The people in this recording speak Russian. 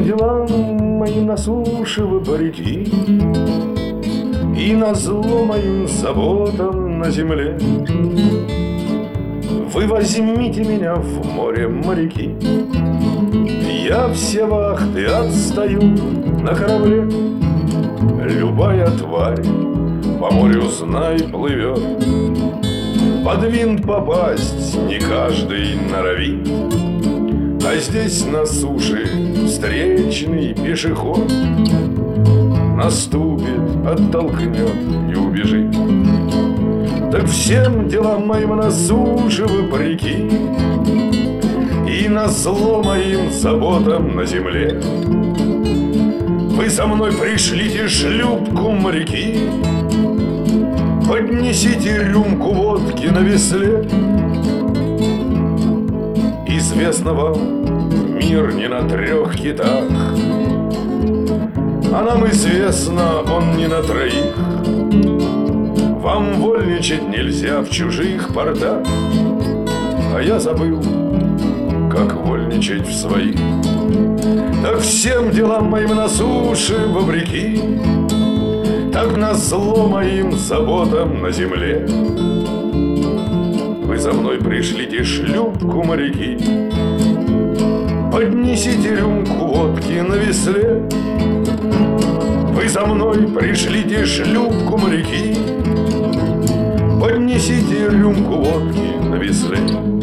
делам моим на суше вы моряки, и назло моим заботам на земле вы возьмите меня в море, моряки. Я все вахты отстаю на корабле. Любая тварь по морю, знай, плывет. Под винт попасть не каждый норовит, а здесь на суше встречный пешеход наступит, оттолкнет и убежит. Так всем делам моим на суше вопреки, и назло моим заботам на земле вы со мной пришлите шлюпку, моряки. Поднесите рюмку водки на весле. Известно вам, мир не на 3 китах, а нам известно, он не на 3. Вам вольничать нельзя в чужих портах, а я забыл, как вольничать в своих. Так всем делам моим на суше вопреки, так назло моим заботам на земле вы за мной пришлите шлюпку, моряки. Поднесите рюмку водки на весле. Вы за мной пришлите шлюпку, моряки. Поднесите рюмку водки на весле.